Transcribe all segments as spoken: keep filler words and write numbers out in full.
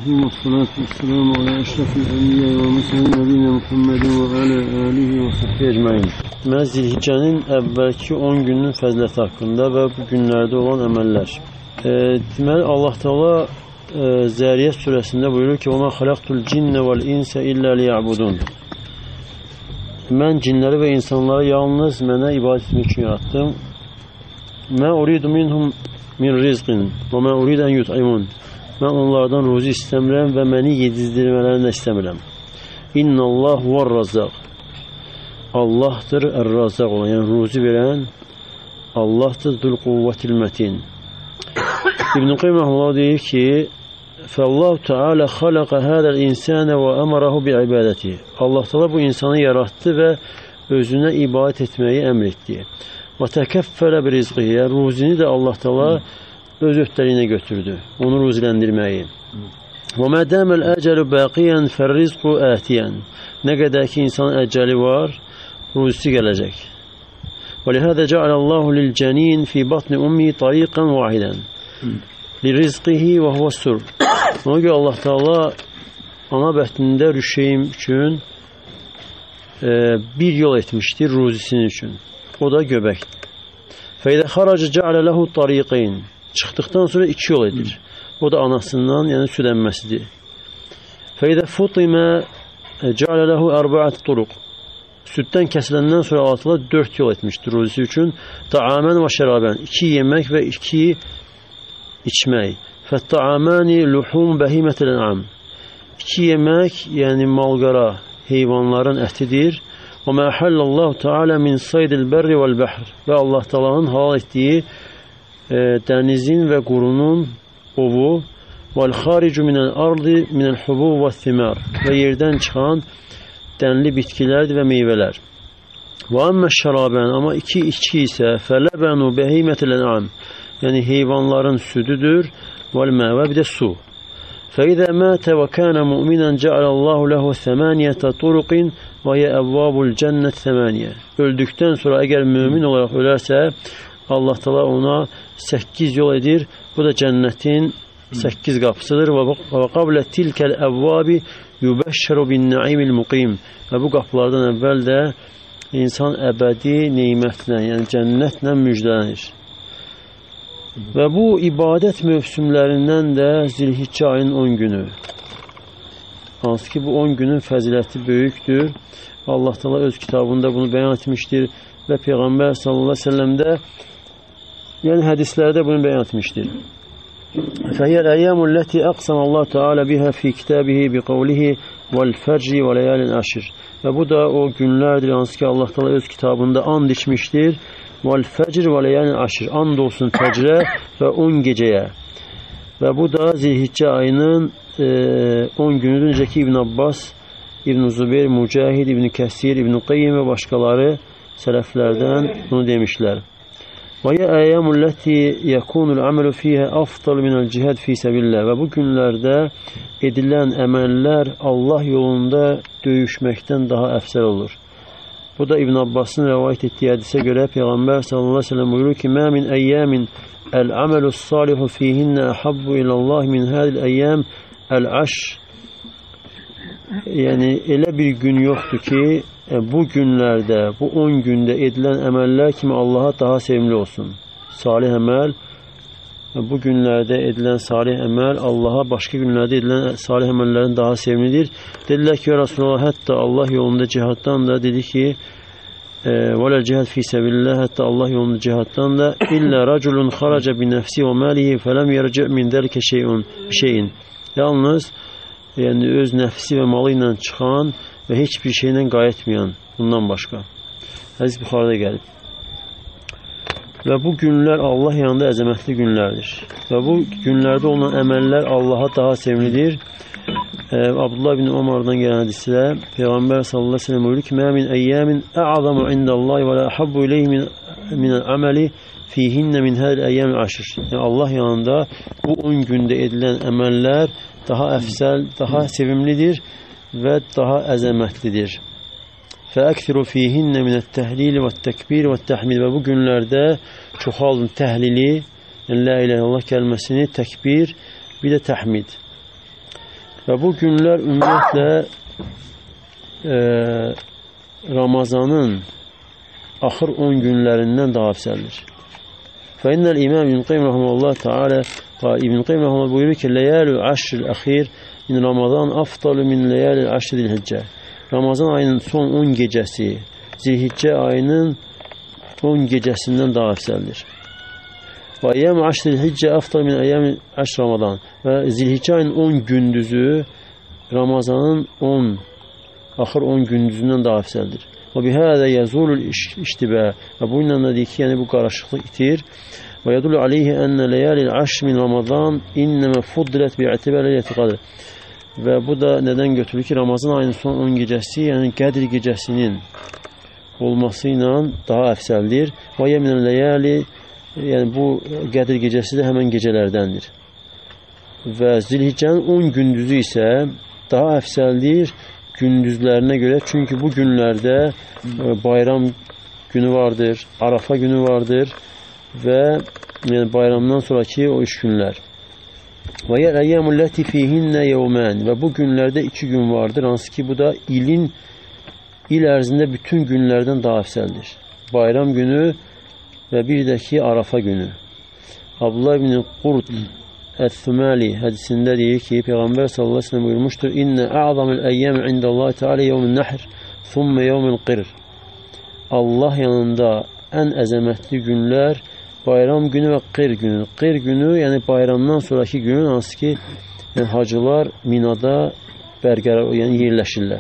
Bismillahirrahmanirrahim. Ve salatu ve selamu ala eşrafil enbiya ve musallim nebine Muhammedin ve ala alihi ve sahbihi ecmaîn. Mən Zilhiccənin əvvəlki on günün fəziləti haqqında və bu günlərdə olan əməllər. E, deməli, Allah Teala e, Zəriyyət surəsində buyurur ki: "Vəmə xalaqtul cinnə vəl insə illə liya'budun." Mən cinləri və insanları yalnız mənə ibadət etmək üçün yaratdım. Mə uridu minhum min rizqin və mə uridu ən yut'imun. Mən onlardan ruzi istəmirəm və məni yedizdirmələrini də istəmirəm. İnnallah huvar-razzaq. Allahdır ər-razzaq olan, yəni ruzi verən Allahdır, zul-quvvətil mətin. İbn-i Qayyim Allah deyir ki: "Fəllahu Teala xalaqa hədəl insana və əmarahu bi'ibadəti." Allah Teala bu insanı yarattı və özünə ibadət etməyi əmr etdi. Və təkəffələ bir rizqi, yəni ruzini də Allah Teala öz öhdəliyinə götürdü, onu ruziləndirməyi. Və mədəməl əcəlu bəqiyən fərrizqu ətiyən. Nə qədər ki insanın əcəli var, ruzisi gələcək. Və lihədə cəalallahu lil-cənin fi batni ummi tariqan vahidən lirizqihi və huvəs-sur. Ona görə Allah Teala ana bətnində rüşeyim üçün e, bir yol etmişdir ruzisinin üçün. O da göbəkdir. Fəidə xaracı cəalə ləhu tariqeyn. Çıxdıqdan sonra iki yol edir. O da anasından, yəni süd əmməsidir. Fəidə futimə cəalə ləhu ərbəət turuq. Süddən kəsiləndən sonra Allah dörd yol etmişdir ruzisi üçün. Ta'amən və şərabən. İki yemək və iki içmək. Fətta'aməni luhum bəhimətəl ən'am. İki yemək, yəni malqara, heyvanların ətidir. Və mə əhəllallahu Teala min saydil bərri vəl-bəhr. Və Allah Teala'nın halal etdiyi e, dənizin və qurunun ovu. Vəl-xaricu minəl-ardi minəl-hubub və-thimar. Və yerdən çıxan dənli bitkilərdir və meyvələr. Və əmmə şərabən, amma iki içki isə fələbənu bəhimətəl ən'am. Yəni heyvanların südüdür. Vəl-məvə, bir də su. Fəidə mətə və kənə müminən cəalallahu ləhu thəməniyyətə turuqin və yə əvvabul cənnət thəməniyə. Öldükdən sonra əgər mümin olaraq ölərsə, Allah Teala ona səkkiz yol edir. Bu da cənnətin səkkiz qapısıdır. Və qablə tilkəl əvvabi yubəşşəru bin nəimil muqim. Və bu qapılardan əvvəl də insan əbədi neymətlə, yəni cənnətlə müjdələnir. Və bu ibadət mövsümlərindən də Zilhiccə ayının on günü. Hansı ki bu on günün fəziləti böyükdür. Allah Teala öz kitabında bunu bəyan etmişdir və Peyğəmbər sallallahu əleyhi və səlləmdə, yəni hədislərdə bunu bəyan etmişdir. Fəhiyyəl əyyəmul ləti əqsəm Allah Teala bihə fi kitabihi bi qavlihi vəl-fəcri və ləyəlin əşir. Və bu da o günlərdir, hansı ki Allah Teala öz kitabında and içmişdir. Vəl-fəcr və ləyəlin əşir. And olsun fəcrə və on gecəyə. Və bu da Zilhiccə ayının e, on günüdür. Necə ki İbn Abbas, İbn Zübeyr, Mücahid, İbn Kəsir, İbn Qayyim və başqaları sələflərdən bunu demişlər. Və yə əyyəmulləti yəkunul əməlu fiyhə afdal minəl cihəd fi səbillə. Və bu günlərdə edilən əməllər Allah yolunda döyüşməkdən daha əfsəl olur. Bu da İbn Abbasın rəvayət etdiyi hədisə görə Peyğəmbər sallallahu əleyhi və səlləm buyurur ki: "Mə min əyyəmin əl-əməlu s-salihu fihinnə əhabbu ilallah min hədil əyyəm əl-əşr." Yəni elə bir gün yoxdur ki, bu günlərdə, bu on gündə edilən əməllər kimi Allaha daha sevimli olsun. Salih əməl, bu günlərdə edilən salih əməl Allaha başqa günlərdə edilən salih əməllərin daha sevimlidir. Dedilər ki, Rasulullah, hətta Allah yolunda cihaddan da dedi ki, vələl cihad fi səbillah, hətta Allah yolunda cihaddan da illə raculun xaraca bi nəfsi və məlihi fələm yərci' min dəlikə şeyin. Yalnız yəni öz nəfsi və malı ilə çıxan və heç bir şeylə qayıtmayan bundan başqa. Hədis Buxarıda gəlib. Və bu günlər Allah yanında əzəmətli günlərdir. Və bu günlərdə olan əməllər Allaha daha sevimlidir. Ee, Abdullah ibn Ömərdən gələn hədisdə Peyğəmbər sallallahu əleyhi və səlləm buyurur ki: "Mə min əyyəmin ə'zamu indallahi və la ahabbu ilayhi min minəl əməli fihinnə min hədil əyyəmil əşr." Yəni Allah yanında bu on gündə edilən əməllər daha əfsəl, daha sevimlidir və daha əzəmətlidir. Fəəksiru fihinnə minət-təhlil və-təkbir və-təhmid. Və bu günlərdə çoxaldın təhlili, yəni la ilahe illallah kəlməsini, təkbir, bir də təhmid. Və bu günlər ümumiyyətlə e, Ramazanın axır on günlərindən daha afsəldir. Fəinnəl İmam İbn Qayyim rahimehullah Teala İbn Qayyim rahimehullah buyurur ki, leyalü aşril axir min Ramazan afdalu min leyalil aşri zilhiccə. Ramazan ayının son on gecəsi Zilhiccə ayının on gecəsindən daha afsəldir. Və əyyam aşr zilhiccə afdalu min əyyam aşr Ramazan. Və Zilhiccə ayının on gündüzü Ramazanın on axır on gündüzündən daha afsəldir. Və bihədə yazulul iştibə. Və bu ilə də deyir ki, yəni bu qarışıqlıq itir. Və yadullu aleyhi ənə leyalil aşr min Ramazan innəmə fuddilət bi'ətibə leyleti qadr. Və bu da nədən götürülür ki, Ramazan ayının son on gecəsi, yəni Qədr gecəsinin olması ilə daha əfsəldir. Və yeminən leyali, yəni bu Qədr gecəsi də həmən gecələrdəndir. Və Zilhiccənin on gündüzü isə daha əfsəldir gündüzlərinə görə. Çünki bu günlərdə bayram günü vardır, Arafa günü vardır və yəni bayramdan sonraki o üç günlər. Və yəl-əyyəmulləti fihinnə yevmən. Və bu günlərdə iki gün vardır, hansı ki bu da ilin il ərzində bütün günlərdən daha əfsəldir. Bayram günü və bir də ki Arafa günü. Abdullah ibn Qurt Əth-Thumali hədisində deyir ki, Peyğəmbər sallallahu əleyhi və səlləm buyurmuşdur: "İnne a'zamul əyyam indallahi Teala yevmun nahr, thumma yevmul qir." Allah yanında ən əzəmətli günlər bayram günü və qir günü. Qir günü, yəni bayramdan sonraki gün, hansı ki, yəni hacılar Minada bərqərar, yəni yerləşirlər.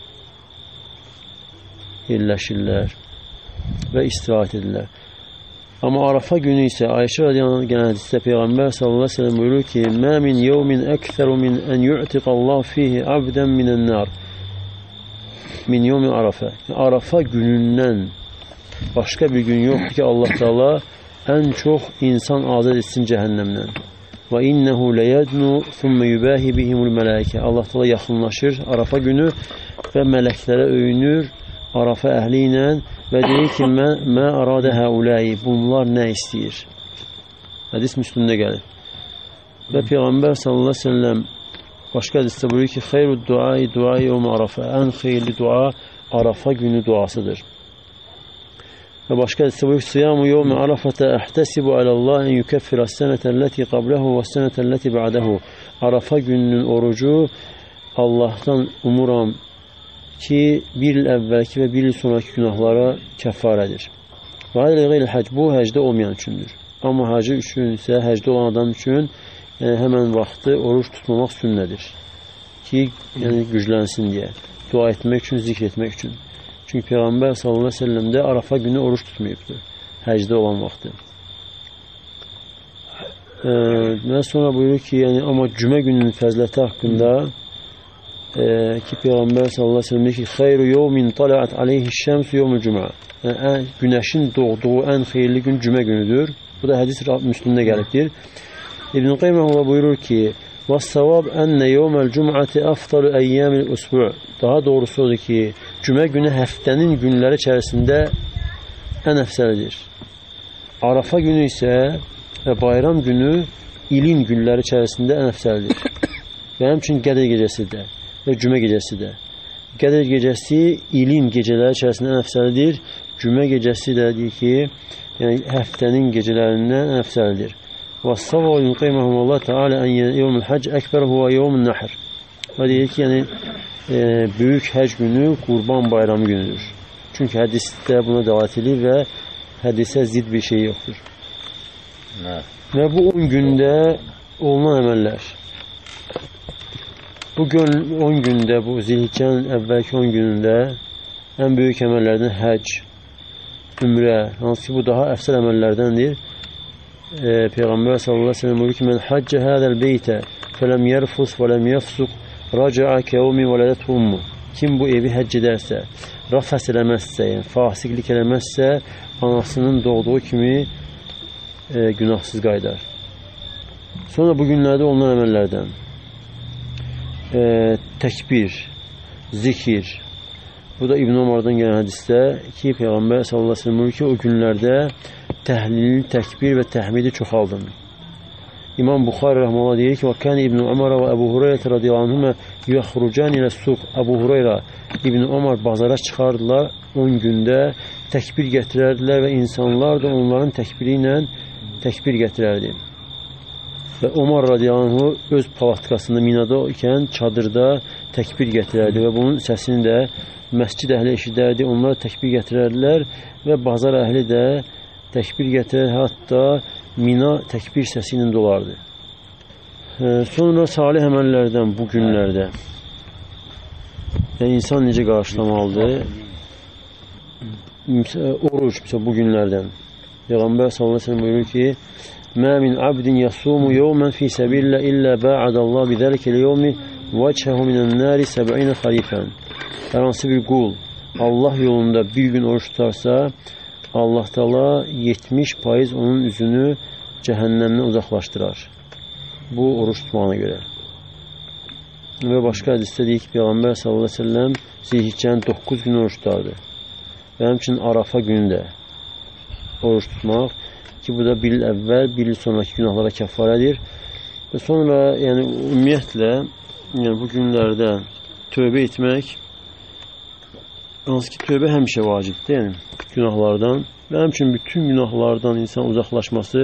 Yerləşirlər və istirahət edirlər. Amma Arafa günü isə Ayşə radiyallahu anh hədisdə Peyğəmbər sallallahu əleyhi və səlləm buyurur ki: "Mə min yevmin əksəru min ən yu'tiqallahu fihi abdən minən-nar min yevmi Arafa." Arafa günündən başqa bir gün yoxdur ki, Allah Taala ən çox insan azad etsin cəhənnəmdən. Və innehu leyadnu thumma yubahi bihimul mələikə. Allah Taala yaxınlaşır Arafa günü və mələklərə öyünür Arafa əhli ilə və deyir ki, mə aradə həuləyi, bunlar nə istəyir? Hədis Müslümdə gəlir. Və Peyğəmbər sallallahu əleyhi və səlləm başqa hədisdə buyurur ki, xeyru duai duai yevm Arafa. Ən xeyirli dua Arafa günü duasıdır. Və başqa hədisdə buyurur ki, siyamu yevm Arafata əhtəsibu alallah en yukeffirəs sənətəlləti qabləhu və sənətəlləti ba'dəhu. Arafa gününün orucu Allahdan umuram ki, bir il əvvəlki və bir il sonraki günahlara kəffarədir. Və ayrı həc, bu həcdə olmayan üçündür. Amma hacı üçün isə, həcdə olan adam üçün yəni, həmən vaxtı oruç tutmamaq sünnədir. Ki, yəni güclənsin deyə, dua etmək üçün, zikr etmək üçün. Çünki Peyğəmbər sallallahu əleyhi və səlləm də Arafa günü oruç tutmayıbdır, həcdə olan vaxtı. Və sonra buyurur ki, yəni, amma cümə gününün fəziləti haqqında e, ki, Peyğəmbər sallallahu əleyhi və səlləm deyir ki, xeyru yevmin talaat aleyhi şəmsu yevmul cümə. Yəni, günəşin doğduğu ən xeyirli gün cümə günüdür. Bu da hədis Müslümdə gəlibdir. İbn Qayyim buyurur ki, وَالسَّوَابْ أَنَّ يَوْمَ الْجُمْعَةِ أَفْضَلُ أَيَّامِ الْأُسْبُعِ. Daha doğrusu odur ki, cümə günü həftənin günləri içərisində ən əfsəlidir. Arafa günü isə və bayram günü ilin günləri içərisində ən əfsəlidir. Və həmçinin Qədr gecəsi də və cümə gecəsi də. Qədr gecəsi ilin gecələri içərisində ən əfsəlidir. Cümə gecəsi də deyir ki, yəni həftənin gecələrindən ən əfsəlidir. وَالصَّوَّ يُقِيمَهُمُ اللّٰهُ تَعَالَى أَنْ يَوْمُ الْحَجِّ أَكْبَرُ هُوَ يَوْمُ النَّحْرِ. Və deyir ki, yəni e, böyük həc günü Qurban bayramı günüdür. Çünki hədisdə buna dəlalət edir və hədisə zid bir şey yoxdur. Nə? Və bu on gündə olunan əməllər. Bu gün on gündə, bu Zilhiccənin əvvəlki on günündə ən böyük əməllərdən həc, ümrə, hansı ki bu daha əfsəl əməllərdəndir. E, Peyğəmbər sallallahu əleyhi və səlləm buyurur ki, "Men hacca hadal beyte felem yerfus ve lem yefsuq raca'a kevmi veladatu ummu." Kim bu evi həcc edərsə, rəfəs eləməzsə, yəni fasiqlik eləməzsə, anasının doğduğu kimi e, günahsız qaydar. Sonra bu günlərdə olunan əməllərdən e, təkbir, zikir. Bu da İbn Ömərdən gələn hədisdə ki, Peyğəmbər sallallahu əleyhi və səlləm buyurur ki, o günlərdə təhlil, təkbir və təhmidi çoxaldın. İmam Buxari rəhməhullah deyir ki, وَكَانِ İbn Ömər və Əbu Hureyra radiyallahu anhuma yuxrucan ilə suq. Əbu Hureyra İbn Ömər bazara çıxardılar on gündə, təkbir gətirərdilər və insanlar da onların təkbiri ilə təkbir gətirərdi. Və Ömər radiyallahu anh öz palatkasında Minada ikən çadırda təkbir gətirərdi və bunun səsini də məscid əhli eşidərdi, onlar təkbir gətirərdilər və bazar əhli də təkbir gətirər, hətta Mina təkbir səsi ilə dolardı. Sonra salih əməllərdən bu günlərdə yəni insan necə qarşılamalıdır? Oruc bu günlərdən. Peyğəmbər sallallahu əleyhi və səlləm buyurur ki: "Mə min abdin yasumu yawman fi sabilillah illa ba'adallahu bi zalikal yawmi vajhahu minan-nari səb'in xarifan." Hər hansı bir qul Allah yolunda bir gün oruç tutarsa, Allah Taala yetmiş faiz onun üzünü cəhənnəmdən uzaqlaşdırar. Bu oruç tutmağına görə. Və başqa hədisdə deyir ki, Peyğəmbər sallallahu əleyhi və səlləm Zilhiccənin doqquz gün oruç tutardı. Və həmçinin Arafa günü də oruç tutmaq ki, bu da bir il əvvəl, bir il sonraki günahlara kəffarədir. Və sonra, yəni ümumiyyətlə, yəni bu günlərdə tövbə etmək, hansı ki, tövbə həmişə vacibdir, yəni günahlardan və həmçinin bütün günahlardan insan uzaqlaşması,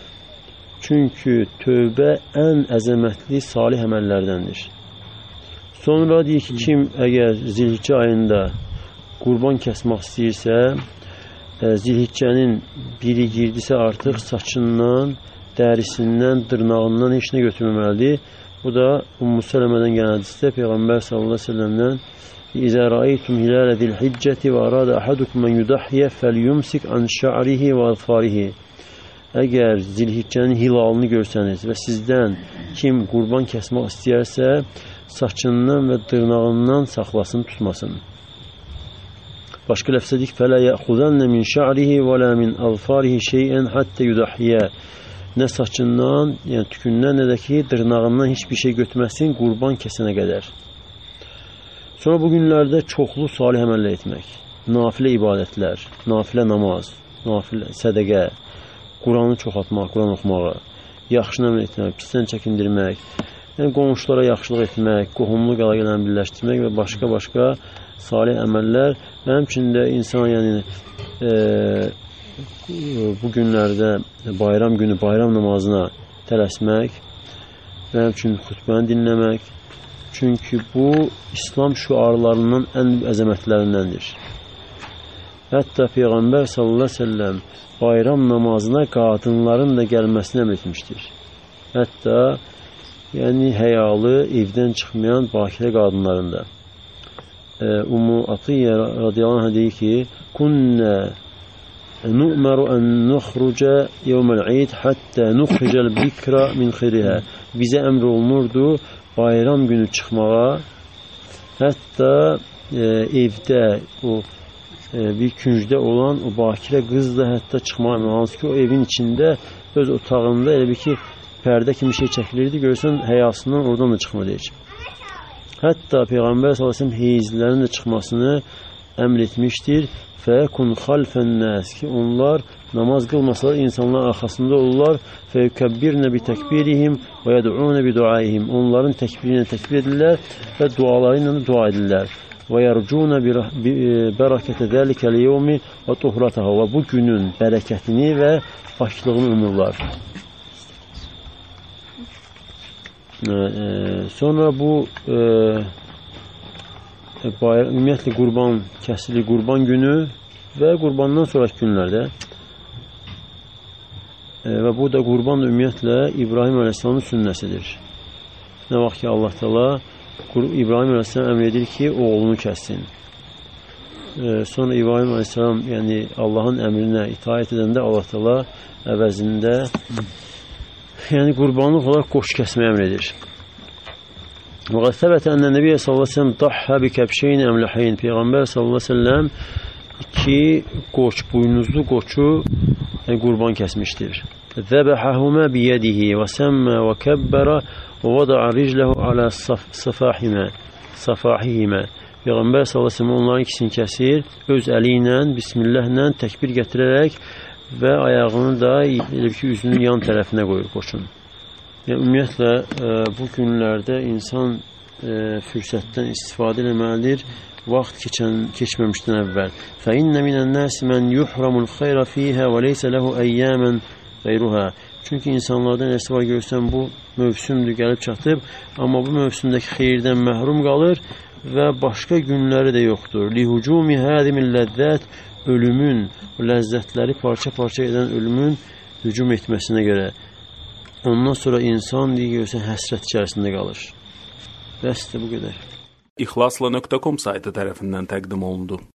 çünki tövbə ən əzəmətli salih əməllərdəndir. Sonra deyir ki, kim əgər Zilhiccə ayında qurban kəsmək istəyirsə, Zilhiccənin biri girdisə artıq saçından, dərisindən, dırnağından heç nə götürməməlidir. Bu da Ümmü Sələmədən gələn hədisdə Peyğəmbər sallallahu əleyhi və səlləmdən İzə rəaytum hilalə zilhiccəti və aradə əhadukum mən yudahhiyə fəlyumsik an şa'rihi və azfarihi. Əgər Zilhiccənin hilalını görsəniz və sizdən kim qurban kəsmək istəyərsə, saçından və dırnağından saxlasın, tutmasın. Başqa ləfsə deyik, fələ yəxuzənnə min şa'rihi və lə min azfarihi şeyən həttə yudahhiyə. Nə saçından, yəni tükündən, nə də ki, dırnağından heç bir şey götürməsin qurban kəsənə qədər. Sonra bu günlərdə çoxlu salih əməllər etmək, nafilə ibadətlər, nafilə namaz, nafilə sədəqə, Quranı çoxaltmaq, Quran oxumağa, yaxşı əmr etmək, pisdən çəkindirmək, yəni qonşulara yaxşılıq etmək, qohumluq əlaqələrini birləşdirmək və başqa-başqa salih əməllər və həmçində insan yəni e, bu günlərdə bayram günü bayram namazına tələsmək və həmçinin xutbəni dinləmək. Çünki bu İslam şüarlarından ən əzəmətlərindəndir. Hətta Peyğəmbər sallallahu əleyhi və səlləm bayram namazına qadınların da gəlməsini əmr etmişdir. Hətta yəni həyalı, evdən çıxmayan bakirə qadınların da. Ümmü Atiyyə radiyallahu anh deyir ki, "Kunnə nu'maru an nukhruca yawmal-eid hatta nukhrijal bikra min khiriha." Bizə əmr olunurdu bayram günü çıxmağa, hətta e, evdə o e, bir küncdə olan o bakirə qız da hətta çıxmağa, hansı ki o evin içində öz otağında elə bir ki pərdə kimi şey çəkilirdi, görürsən həyasından oradan da çıxma deyir. Hətta Peyğəmbər sallallahu əleyhi və səlləm heyizlərin də çıxmasını əmr etmişdir. Fəkun xalfən nəs ki onlar namaz qılmasalar insanların arxasında olurlar. Fəyukabbirnə bi təkbirihim və yəd'unə bi duaihim. Onların təkbirinə təkbir edirlər və duaları ilə dua edirlər. Və yərcunə bi bərəkətə dəlikəl yevmi və tuhrataha. Və bu günün bərəkətini və paklığını umurlar. Sonra bu e, bayram, ümumiyyətlə qurban kəsili qurban günü və qurbandan sonraki günlərdə e, və bu da qurban da ümumiyyətlə İbrahim əleyhissalamın sünnəsidir. Nə vaxt ki Allah Taala İbrahim əleyhissalam əmr edir ki, oğlunu kəssin. E, sonra İbrahim əleyhissalam yəni Allahın əmrinə itaat edəndə Allah Taala əvəzində yəni qurbanlıq olaraq qoç kəsməyə əmr edir. Və qad səbətə ənə Nəbiyyə sallallahu əleyhi və səlləm dahhə bi kəbşeyn əmləheyn. Peyğəmbər sallallahu əleyhi və səlləm iki qoç, buynuzlu qoçu yəni qurban kəsmişdir. Zəbəhəhumə biyədihi və səmmə və kəbbərə və vada'a ricləhu alə safahimə safahihimə. Peyğəmbər sallallahu əleyhi və səlləm onların ikisini kəsir, öz əli ilə, bismillahla təkbir gətirərək və ayağını da elə ki üzünün yan tərəfinə qoyur qoçun. Yəni, ümumiyyətlə, bu günlərdə insan fürsətdən istifadə etməlidir, vaxt keçən, keçməmişdən əvvəl. فَإِنَّ مِنَ النَّاسِ مَنْ يُحْرَمُ الْخَيْرَ فِيهَا وَلَيْسَ لَهُ أَيَّامًا غَيْرُهَا. Çünki insanlardan nəsə var görsən, bu mövsümdür, gəlib çatıb, amma bu mövsümdəki xeyirdən məhrum qalır və başqa günləri də yoxdur. لِهُجُومِ هَادِمِ اللَّذَّاتِ. Ölümün, ləzzətləri parça-parça edən ölümün hücum etməsinə görə. Ondan sonra insan deyir, görsən, həsrət içərisində qalır. Bəsdir, bu qədər. İxlasla nöqtə com saytı tərəfindən təqdim olundu.